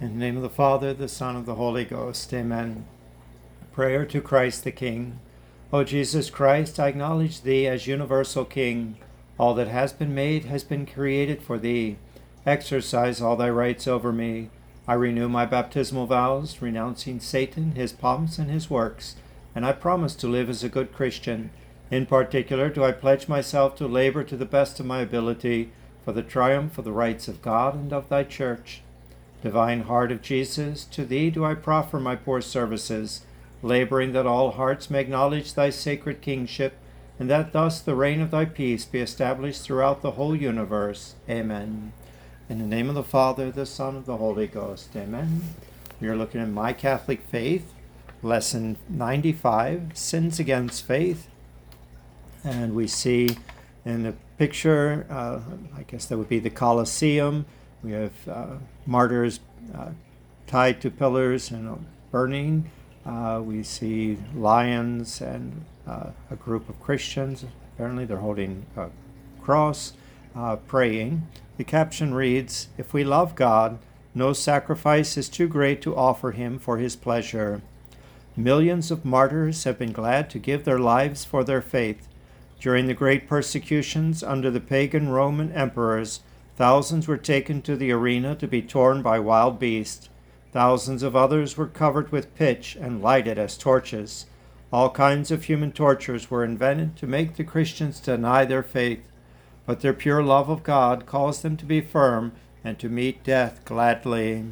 In the name of the Father, the Son, and the Holy Ghost. Amen. Prayer to Christ the King. O Jesus Christ, I acknowledge Thee as universal King. All that has been made has been created for Thee. Exercise all Thy rights over me. I renew my baptismal vows, renouncing Satan, his pomps, and his works, and I promise to live as a good Christian. In particular, do I pledge myself to labor to the best of my ability for the triumph of the rights of God and of Thy Church. Divine Heart of Jesus, to Thee do I proffer my poor services, laboring that all hearts may acknowledge Thy sacred kingship, and that thus the reign of Thy peace be established throughout the whole universe. Amen. In the name of the Father, the Son, and the Holy Ghost. Amen. We are looking at My Catholic Faith, Lesson 95, Sins Against Faith. And we see in the picture, I guess that would be the Colosseum. We have martyrs tied to pillars and burning. We see lions and a group of Christians. Apparently they're holding a cross, praying. The caption reads, "If we love God, no sacrifice is too great to offer Him for His pleasure." Millions of martyrs have been glad to give their lives for their faith. During the great persecutions under the pagan Roman emperors, thousands were taken to the arena to be torn by wild beasts. Thousands of others were covered with pitch and lighted as torches. All kinds of human tortures were invented to make the Christians deny their faith, but their pure love of God caused them to be firm and to meet death gladly.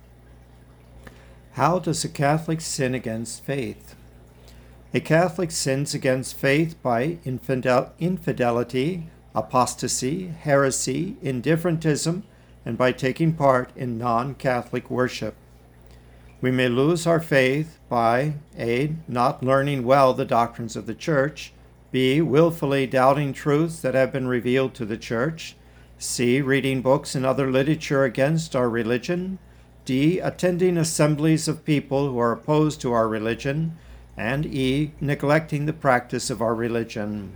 How does a Catholic sin against faith? A Catholic sins against faith by infidelity, apostasy, heresy, indifferentism, and by taking part in non-Catholic worship. We may lose our faith by A. Not learning well the doctrines of the Church, B. Willfully doubting truths that have been revealed to the Church, C. Reading books and other literature against our religion, D. Attending assemblies of people who are opposed to our religion, and E. Neglecting the practice of our religion.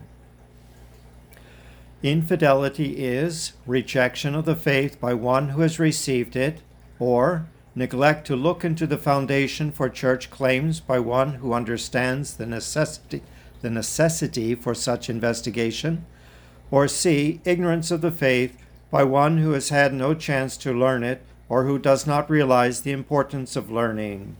Infidelity is rejection of the faith by one who has received it, or neglect to look into the foundation for church claims by one who understands the necessity for such investigation, or C. Ignorance of the faith by one who has had no chance to learn it or who does not realize the importance of learning.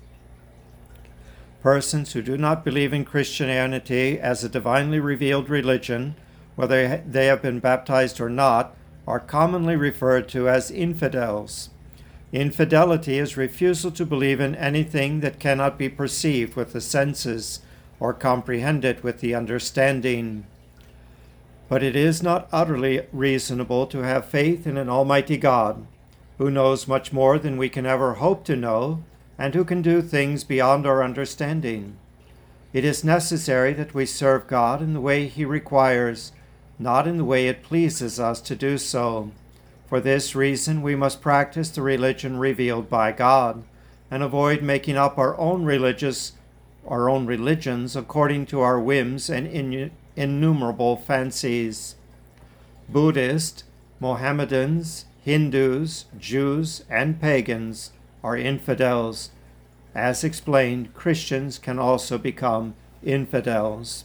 Persons who do not believe in Christianity as a divinely revealed religion, whether they have been baptized or not, are commonly referred to as infidels. Infidelity is refusal to believe in anything that cannot be perceived with the senses or comprehended with the understanding. But it is not utterly reasonable to have faith in an Almighty God, who knows much more than we can ever hope to know, and who can do things beyond our understanding. It is necessary that we serve God in the way He requires, not in the way it pleases us to do so. For this reason, we must practice the religion revealed by God, and avoid making up our own religions according to our whims and innumerable fancies. Buddhists, Mohammedans, Hindus, Jews, and pagans are infidels. As explained, Christians can also become infidels.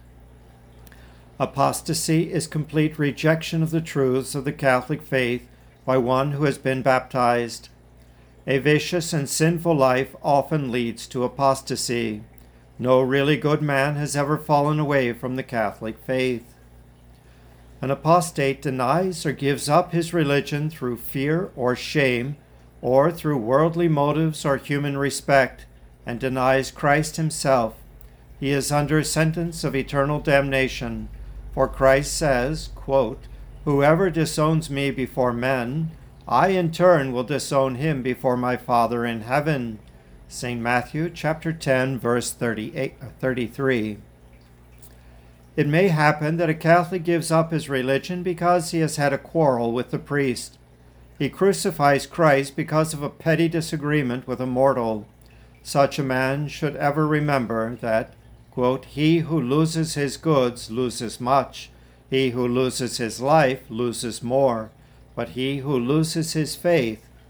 Apostasy is complete rejection of the truths of the Catholic faith by one who has been baptized. A vicious and sinful life often leads to apostasy. No really good man has ever fallen away from the Catholic faith. An apostate denies or gives up his religion through fear or shame, or through worldly motives or human respect, and denies Christ Himself. He is under sentence of eternal damnation. For Christ says, quote, "Whoever disowns me before men, I in turn will disown him before my Father in heaven." St. Matthew chapter 10, verse 33. It may happen that a Catholic gives up his religion because he has had a quarrel with the priest. He crucifies Christ because of a petty disagreement with a mortal. Such a man should ever remember that, quote, "He who loses his goods loses much. He who loses his life loses more. But he who loses his faith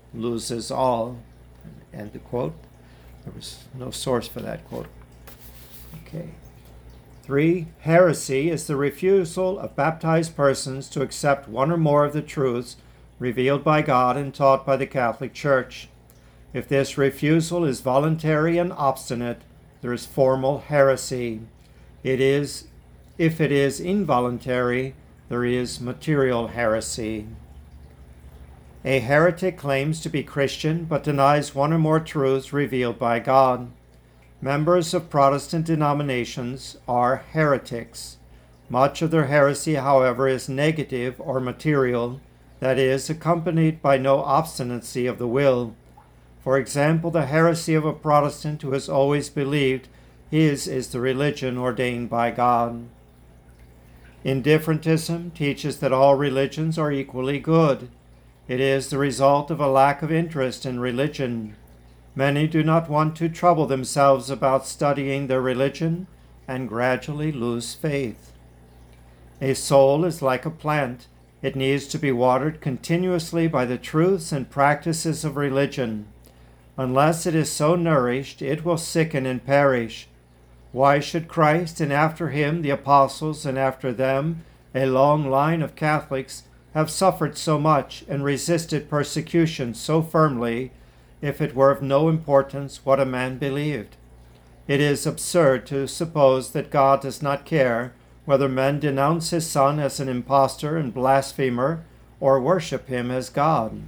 loses all. End the quote. There was no source for that quote. Okay. 3. Heresy is the refusal of baptized persons to accept one or more of the truths revealed by God and taught by the Catholic Church. If this refusal is voluntary and obstinate, there is formal heresy. If it is involuntary, there is material heresy. A heretic claims to be Christian but denies one or more truths revealed by God. Members of Protestant denominations are heretics. Much of their heresy, however, is negative or material, that is, accompanied by no obstinacy of the will. For example, the heresy of a Protestant who has always believed his is the religion ordained by God. Indifferentism teaches that all religions are equally good. It is the result of a lack of interest in religion. Many do not want to trouble themselves about studying their religion and gradually lose faith. A soul is like a plant. It needs to be watered continuously by the truths and practices of religion. Unless it is so nourished, it will sicken and perish. Why should Christ, and after him the apostles, and after them a long line of Catholics, have suffered so much and resisted persecution so firmly, if it were of no importance what a man believed? It is absurd to suppose that God does not care whether men denounce his Son as an impostor and blasphemer or worship him as God.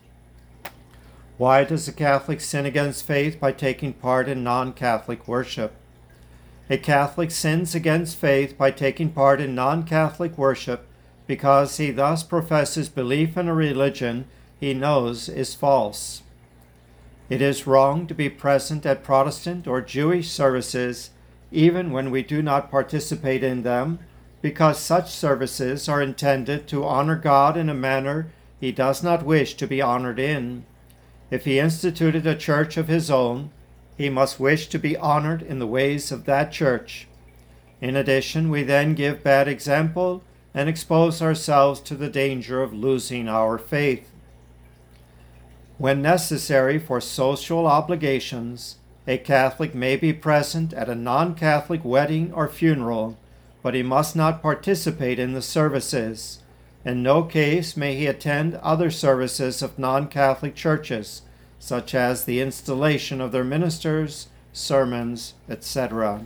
Why does a Catholic sin against faith by taking part in non-Catholic worship? A Catholic sins against faith by taking part in non-Catholic worship because he thus professes belief in a religion he knows is false. It is wrong to be present at Protestant or Jewish services even when we do not participate in them, because such services are intended to honor God in a manner he does not wish to be honored in. If he instituted a church of his own, he must wish to be honored in the ways of that church. In addition, we then give bad example and expose ourselves to the danger of losing our faith. When necessary for social obligations, a Catholic may be present at a non-Catholic wedding or funeral, but he must not participate in the services. In no case may he attend other services of non-Catholic churches, such as the installation of their ministers, sermons, etc.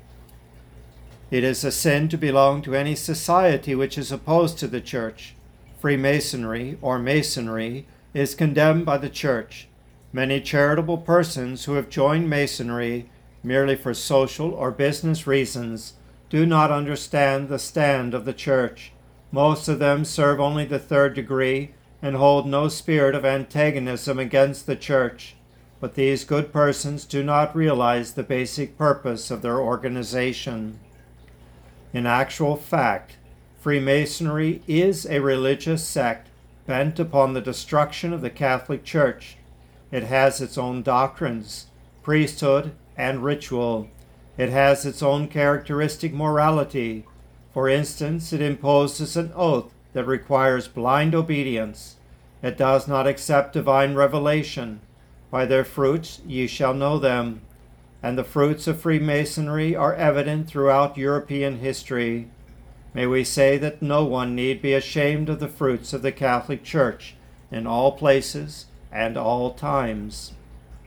It is a sin to belong to any society which is opposed to the Church. Freemasonry or Masonry is condemned by the Church. Many charitable persons who have joined Masonry merely for social or business reasons do not understand the stand of the Church. Most of them serve only the third degree and hold no spirit of antagonism against the Church. But these good persons do not realize the basic purpose of their organization. In actual fact, Freemasonry is a religious sect bent upon the destruction of the Catholic Church. It has its own doctrines, priesthood, and ritual. It has its own characteristic morality. For instance, it imposes an oath that requires blind obedience. It does not accept divine revelation. By their fruits ye shall know them. And the fruits of Freemasonry are evident throughout European history. May we say that no one need be ashamed of the fruits of the Catholic Church in all places and all times.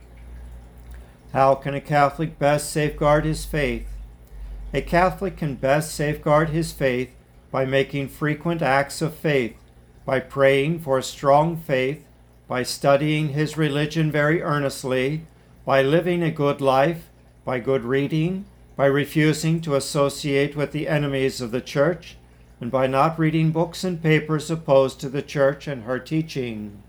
How can a Catholic best safeguard his faith? A Catholic can best safeguard his faith by making frequent acts of faith, by praying for a strong faith, by studying his religion very earnestly, by living a good life, by good reading, by refusing to associate with the enemies of the Church, and by not reading books and papers opposed to the Church and her teaching.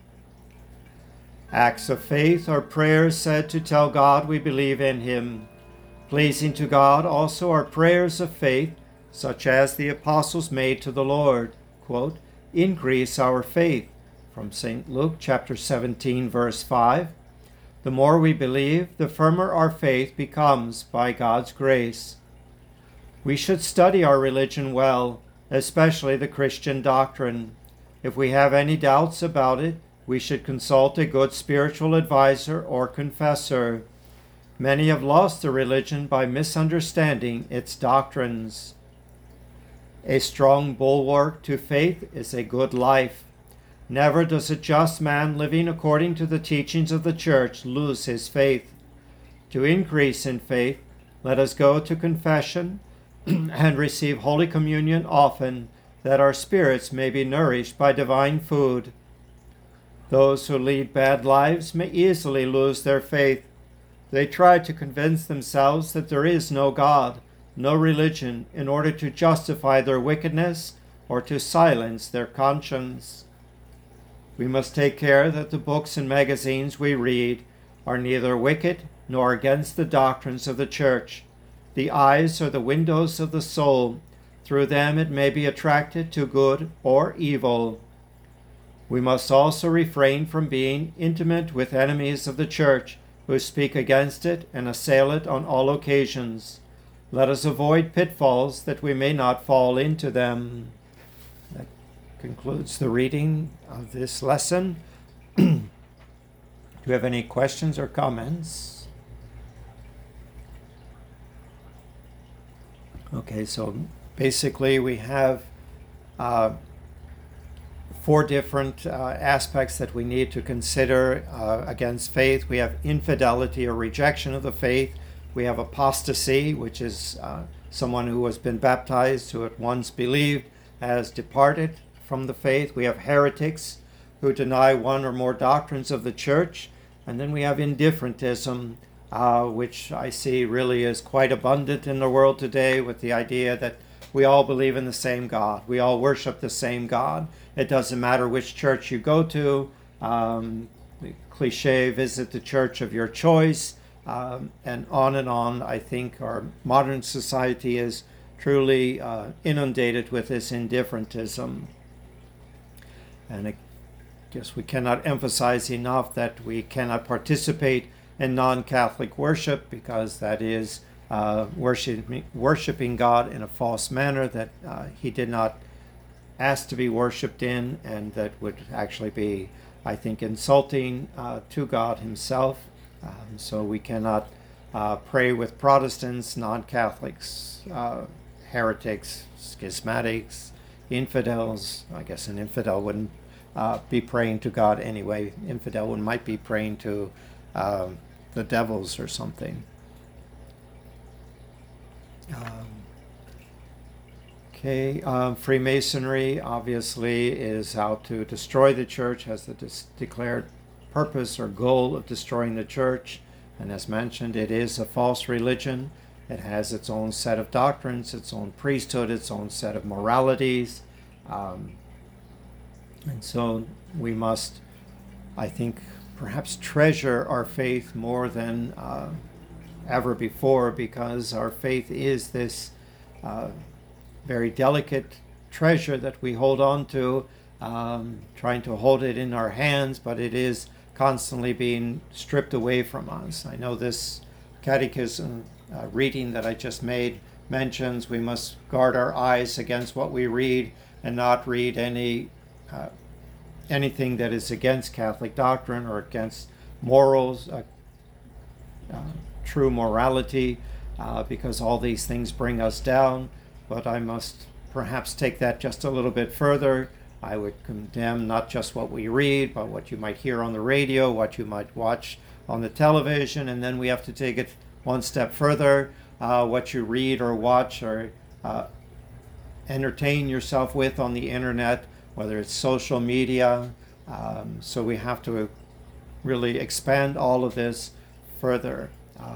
Acts of faith are prayers said to tell God we believe in him. Pleasing to God also are prayers of faith, such as the apostles made to the Lord, quote, "Increase our faith," from St. Luke chapter 17, verse 5. The more we believe, the firmer our faith becomes by God's grace. We should study our religion well, especially the Christian doctrine. If we have any doubts about it, we should consult a good spiritual advisor or confessor. Many have lost their religion by misunderstanding its doctrines. A strong bulwark to faith is a good life. Never does a just man living according to the teachings of the Church lose his faith. To increase in faith, let us go to confession and receive Holy Communion often, that our spirits may be nourished by divine food. Those who lead bad lives may easily lose their faith. They try to convince themselves that there is no God, no religion, in order to justify their wickedness or to silence their conscience. We must take care that the books and magazines we read are neither wicked nor against the doctrines of the Church. The eyes are the windows of the soul. Through them it may be attracted to good or evil. We must also refrain from being intimate with enemies of the Church who speak against it and assail it on all occasions. Let us avoid pitfalls that we may not fall into them. That concludes the reading of this lesson. Do you have any questions or comments? Okay, so basically we have 4 different aspects that we need to consider against faith. We have infidelity or rejection of the faith. We have apostasy, which is someone who has been baptized, who at once believed, has departed from the faith. We have heretics who deny one or more doctrines of the Church. And then we have indifferentism, which I see really is quite abundant in the world today, with the idea that we all believe in the same God. We all worship the same God. It doesn't matter which church you go to. The cliche, visit the church of your choice, and on. I think our modern society is truly inundated with this indifferentism. And I guess we cannot emphasize enough that we cannot participate in non-Catholic worship, because that is worshiping God in a false manner that he did not ask to be worshipped in, and that would actually be, I think, insulting to God himself. So we cannot pray with Protestants, non-Catholics, heretics, schismatics, infidels. I guess an infidel wouldn't be praying to God anyway. Infidel might be praying to the devils or something. Freemasonry obviously is out to destroy the Church, has the declared purpose or goal of destroying the Church. And as mentioned, it is a false religion. It has its own set of doctrines, its own priesthood, its own set of moralities. And so we must, I think, perhaps treasure our faith more than ever before, because our faith is this very delicate treasure that we hold on to, trying to hold it in our hands, but it is constantly being stripped away from us. I know this catechism reading that I just made mentions we must guard our eyes against what we read and not read anything that is against Catholic doctrine or against morals, true morality, because all these things bring us down. But I must perhaps take that just a little bit further. I would condemn not just what we read, but what you might hear on the radio, what you might watch on the television, and then we have to take it one step further, what you read or watch or entertain yourself with on the internet, whether it's social media. So we have to really expand all of this further.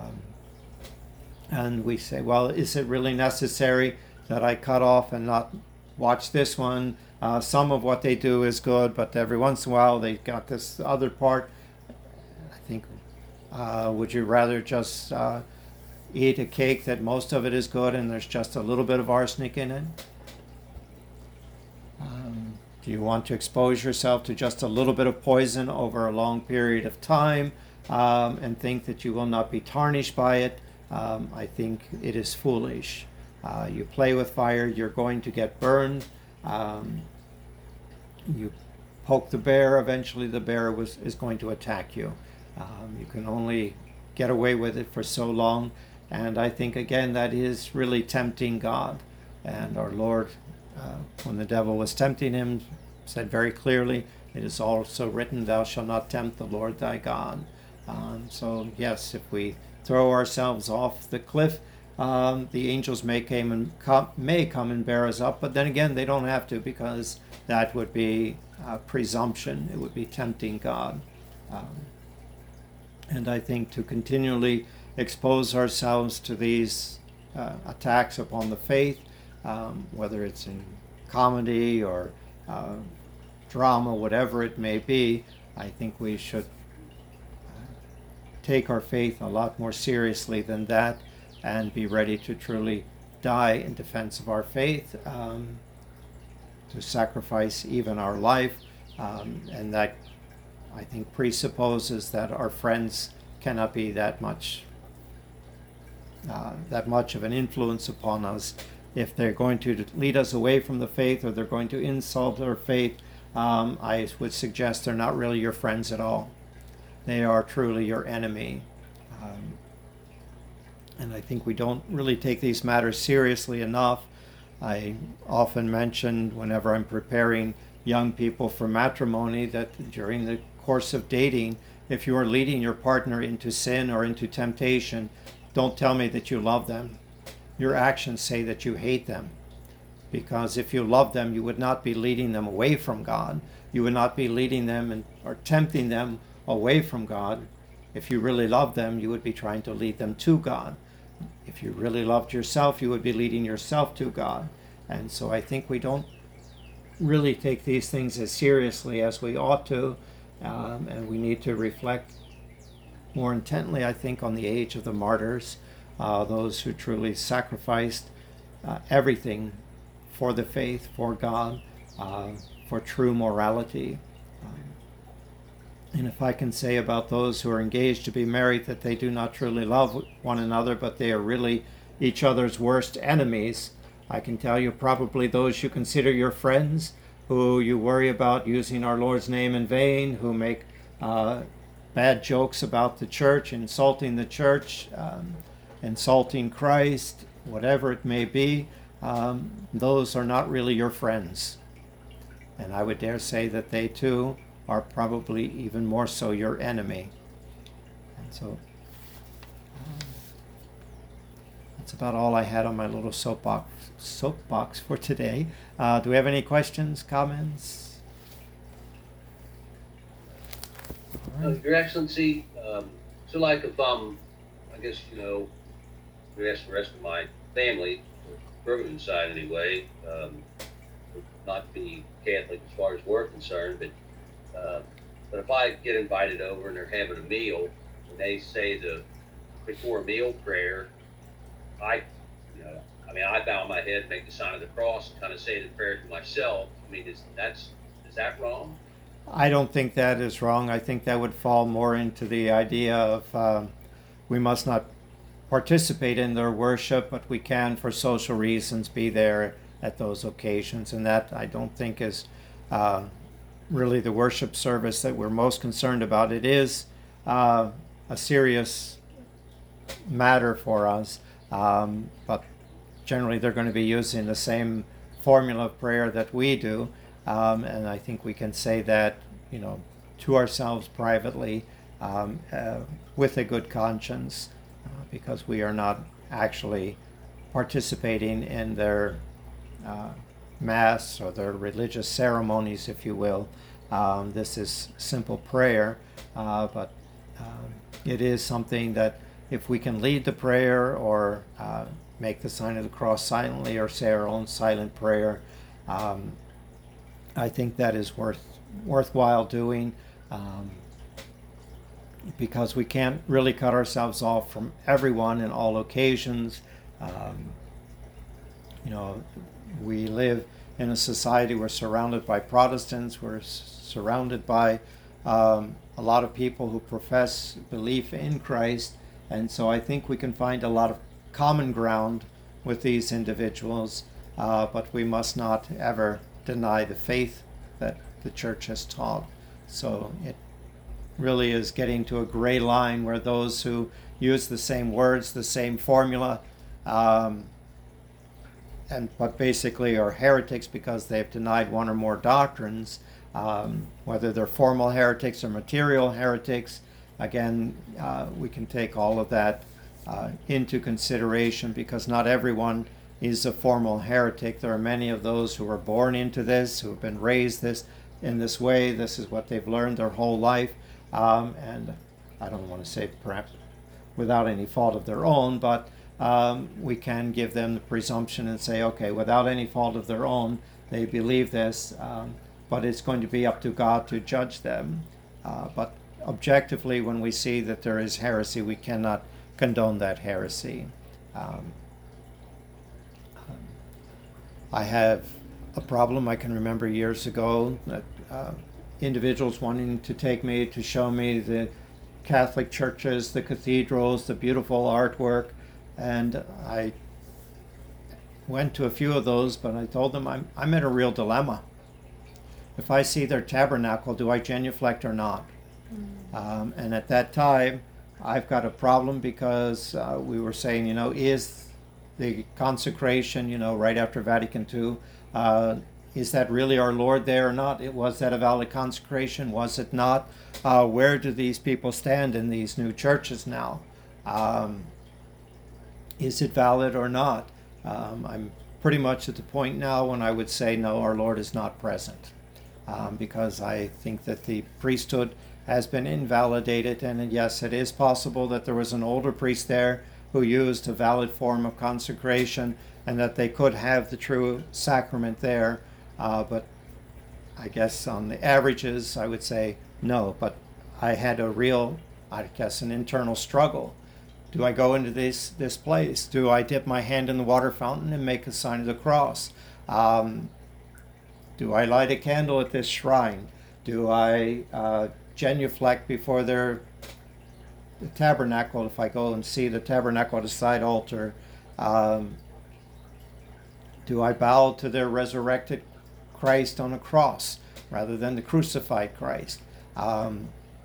And we say, well, is it really necessary that I cut off and not watch this one? Some of what they do is good, but every once in a while they got this other part. I think, would you rather just eat a cake that most of it is good and there's just a little bit of arsenic in it? Do you want to expose yourself to just a little bit of poison over a long period of time and think that you will not be tarnished by it? I think it is foolish. You play with fire, you're going to get burned. You poke the bear, eventually the bear is going to attack you. You can only get away with it for so long. And I think, again, that is really tempting God. And our Lord, when the devil was tempting him, said very clearly, it is also written, thou shalt not tempt the Lord thy God. So, yes, if we throw ourselves off the cliff, the angels may come and bear us up, but then again, they don't have to, because that would be presumption. It would be tempting God. And I think to continually expose ourselves to these attacks upon the faith, whether it's in comedy or drama, whatever it may be, I think we should take our faith a lot more seriously than that, and be ready to truly die in defense of our faith, to sacrifice even our life, and that, I think, presupposes that our friends cannot be that much of an influence upon us. If they're going to lead us away from the faith, or they're going to insult our faith, I would suggest they're not really your friends at all. They are truly your enemy. And I think we don't really take these matters seriously enough. I often mention, whenever I'm preparing young people for matrimony, that during the course of dating, if you are leading your partner into sin or into temptation, don't tell me that you love them. Your actions say that you hate them. Because if you love them, you would not be leading them away from God. You would not be leading them or tempting them away from God. If you really loved them, you would be trying to lead them to God. If you really loved yourself, you would be leading yourself to God. And so I think we don't really take these things as seriously as we ought to, and we need to reflect more intently, I think, on the age of the martyrs, those who truly sacrificed everything for the faith, for God, for true morality. And if I can say about those who are engaged to be married that they do not truly love one another, but they are really each other's worst enemies, I can tell you probably those you consider your friends, who you worry about using our Lord's name in vain, who make bad jokes about the church, insulting Christ, whatever it may be, those are not really your friends. And I would dare say that they too are probably even more so your enemy. And so that's about all I had on my little soapbox for today. Do we have any questions, comments? Your Excellency, so like if I guess, we ask the rest of my family, Bergman side anyway, not be Catholic as far as we're concerned, but if I get invited over and they're having a meal, and they say the before meal prayer, I bow my head, make the sign of the cross, and kind of say the prayer to myself. I mean, is that wrong? I don't think that is wrong. I think that would fall more into the idea of we must not participate in their worship, but we can, for social reasons, be there at those occasions. And that, I don't think, is really the worship service that we're most concerned about. It is a serious matter for us, but generally they're going to be using the same formula of prayer that we do, and I think we can say that, to ourselves privately, with a good conscience, because we are not actually participating in their mass or their religious ceremonies, if you will. This is simple prayer, but it is something that if we can lead the prayer or make the sign of the cross silently or say our own silent prayer, I think that is worthwhile doing, because we can't really cut ourselves off from everyone in all occasions. We live in a society, we're surrounded by Protestants, we're surrounded by a lot of people who profess belief in Christ, and so I think we can find a lot of common ground with these individuals, but we must not ever deny the faith that the church has taught. So it really is getting to a gray line where those who use the same words, the same formula, but basically are heretics because they've denied one or more doctrines, whether they're formal heretics or material heretics. Again, we can take all of that into consideration, because not everyone is a formal heretic. There are many of those who are born into this, who have been raised in this way. This is what they've learned their whole life. And I don't want to say perhaps without any fault of their own, but we can give them the presumption and say, okay, without any fault of their own, they believe this, but it's going to be up to God to judge them. But objectively, when we see that there is heresy, we cannot condone that heresy. I have a problem. I can remember years ago that individuals wanting to take me to show me the Catholic churches, the cathedrals, the beautiful artwork, and I went to a few of those, but I told them I'm in a real dilemma. If I see their tabernacle, do I genuflect or not? And at that time, I've got a problem, because we were saying, is the consecration, right after Vatican II, is that really our Lord there or not? Was that a valid consecration? Was it not? Where do these people stand in these new churches now? Is it valid or not? I'm pretty much at the point now when I would say, no, our Lord is not present, because I think that the priesthood has been invalidated, and yes, it is possible that there was an older priest there who used a valid form of consecration, and that they could have the true sacrament there, but I guess on the averages I would say no. But I had a real, an internal struggle. Do I go into this place? Do I dip my hand in the water fountain and make a sign of the cross? Do I light a candle at this shrine? Do I genuflect before the tabernacle if I go and see the tabernacle at a side altar? Do I bow to their resurrected Christ on a cross rather than the crucified Christ? I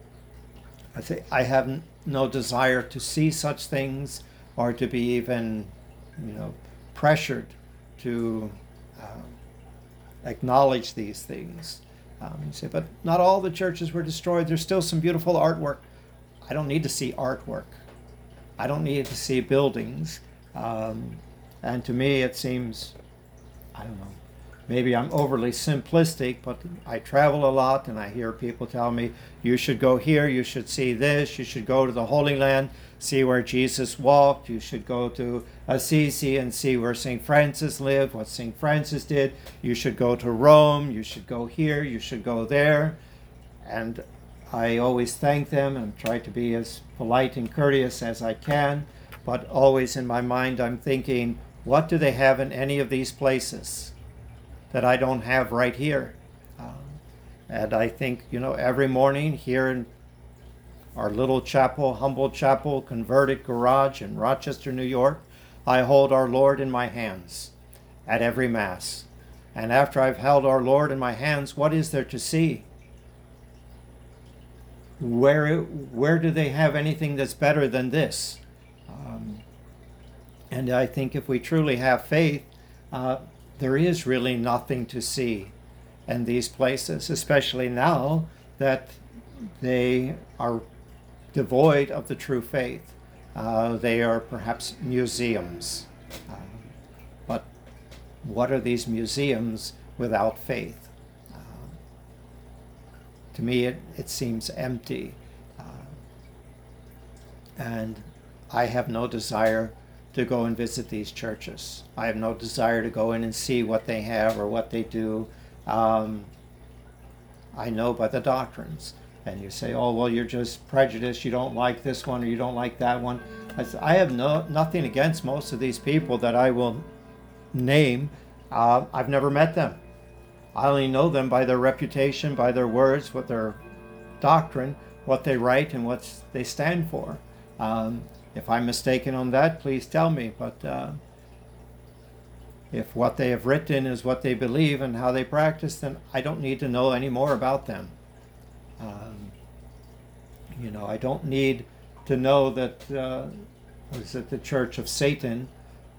have no desire to see such things, or to be even, pressured to acknowledge these things. You say, but not all the churches were destroyed. There's still some beautiful artwork. I don't need to see artwork. I don't need to see buildings. And to me, it seems, I don't know, maybe I'm overly simplistic, but I travel a lot and I hear people tell me, you should go here, you should see this, you should go to the Holy Land, see where Jesus walked, you should go to Assisi and see where St. Francis lived, what St. Francis did, you should go to Rome, you should go here, you should go there. And I always thank them and try to be as polite and courteous as I can, but always in my mind I'm thinking, what do they have in any of these places that I don't have right here? And I think, every morning here in our little chapel, humble chapel, converted garage in Rochester, New York, I hold our Lord in my hands at every Mass. And after I've held our Lord in my hands, what is there to see? Where do they have anything that's better than this? And I think if we truly have faith, there is really nothing to see in these places, especially now that they are devoid of the true faith. They are perhaps museums. But what are these museums without faith? To me, it seems empty. And I have no desire to go and visit these churches. I have no desire to go in and see what they have or what they do. I know by the doctrines. And you say, oh, well, you're just prejudiced. You don't like this one or you don't like that one. I have nothing against most of these people that I will name. I've never met them. I only know them by their reputation, by their words, what their doctrine, what they write, and what they stand for. If I'm mistaken on that, please tell me. But If what they have written is what they believe and how they practice, then I don't need to know any more about them. I don't need to know that the Church of Satan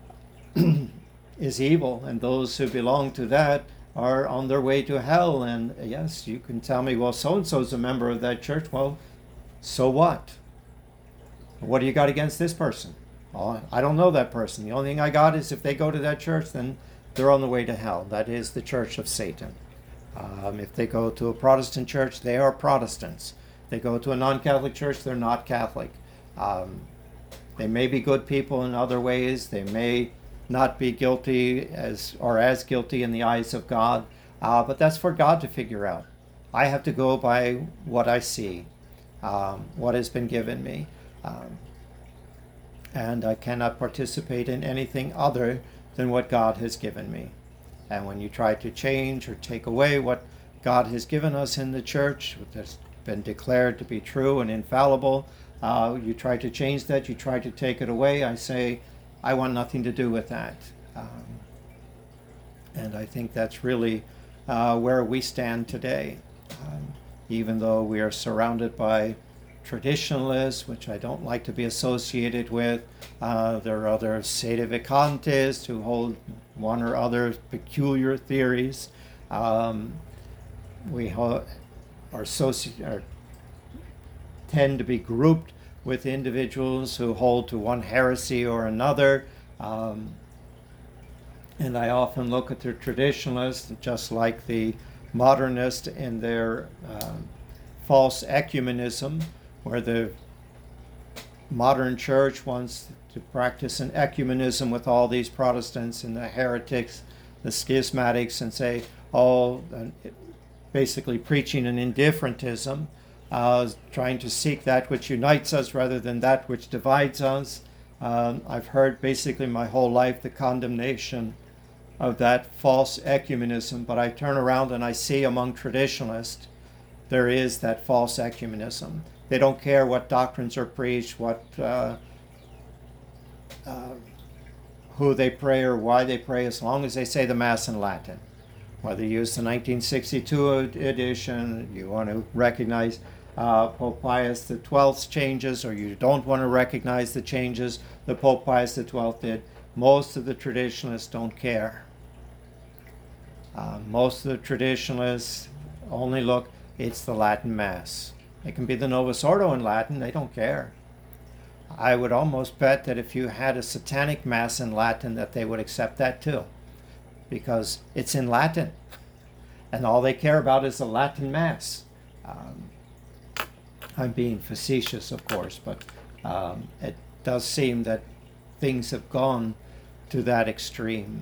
is evil, and those who belong to that are on their way to hell. And yes, you can tell me, well, so-and-so is a member of that church. Well, so what? What do you got against this person? Oh, I don't know that person. The only thing I got is if they go to that church, then they're on the way to hell. That is the Church of Satan. If they go to a Protestant church, they are Protestants. They go to a non-Catholic church, they're not Catholic. They may be good people in other ways. They may not be guilty as guilty in the eyes of God, but that's for God to figure out. I have to go by what I see, what has been given me, and I cannot participate in anything other than what God has given me. And when you try to change or take away what God has given us in the church, that's been declared to be true and infallible, you try to change that, you try to take it away, I say, I want nothing to do with that. And I think that's really where we stand today. Even though we are surrounded by traditionalists, which I don't like to be associated with, there are other sedevacantists who hold one or other peculiar theories. We tend to be grouped with individuals who hold to one heresy or another. And I often look at the traditionalists just like the modernists in their false ecumenism, where the modern church wants to practice an ecumenism with all these Protestants and the heretics, the schismatics, and say, basically preaching an indifferentism, trying to seek that which unites us rather than that which divides us. I've heard basically my whole life the condemnation of that false ecumenism, but I turn around and I see among traditionalists there is that false ecumenism. They don't care what doctrines are preached, who they pray or why they pray, as long as they say the Mass in Latin. Whether you use the 1962 edition, you want to recognize Pope Pius XII's changes, or you don't want to recognize the changes that Pope Pius XII did, most of the traditionalists don't care. Most of the traditionalists only look, it's the Latin Mass. It can be the Novus Ordo in Latin, they don't care. I would almost bet that if you had a satanic Mass in Latin, that they would accept that too, because it's in Latin, and all they care about is the Latin Mass. I'm being facetious, of course, but it does seem that things have gone to that extreme.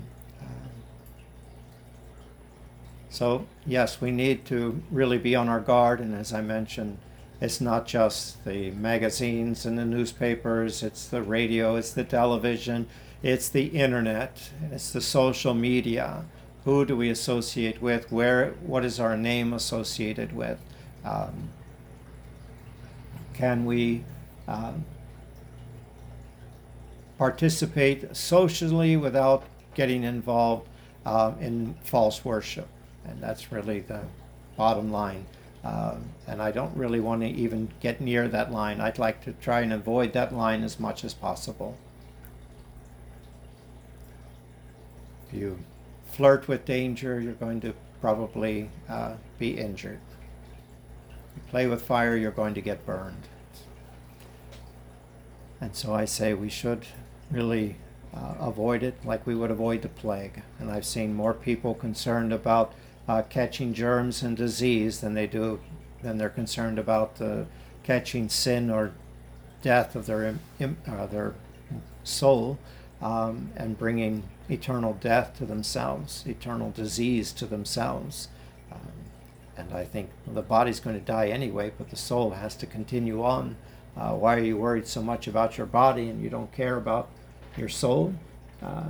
So yes, we need to really be on our guard, and as I mentioned, it's not just the magazines and the newspapers, it's the radio, it's the television, it's the internet, it's the social media. Who do we associate with? What is our name associated with? Can we participate socially without getting involved in false worship? And that's really the bottom line. And I don't really want to even get near that line. I'd like to try and avoid that line as much as possible. If you flirt with danger, you're going to probably be injured. If you play with fire, you're going to get burned. And so I say we should really avoid it like we would avoid the plague. And I've seen more people concerned about catching germs and disease than they're concerned about catching sin or death of their soul, and bringing eternal death to themselves, eternal disease to themselves. And I think the body's going to die anyway, but the soul has to continue on. Why are you worried so much about your body and you don't care about your soul? All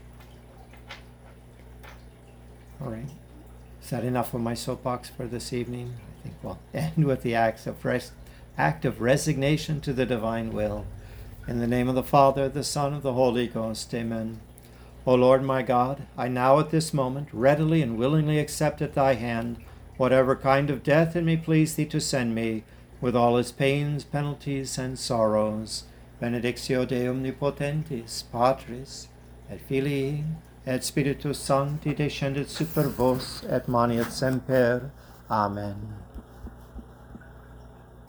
right. Is that enough of my soapbox for this evening? I think we'll end with the act of resignation to the divine will. In the name of the Father, the Son, and the Holy Ghost, amen. O Lord my God, I now at this moment readily and willingly accept at thy hand whatever kind of death it may please thee to send me, with all its pains, penalties, and sorrows. Benedictio Dei omnipotentis, Patris, et Filii, et Spiritus Sancti descendet super vos, et manet semper. Amen.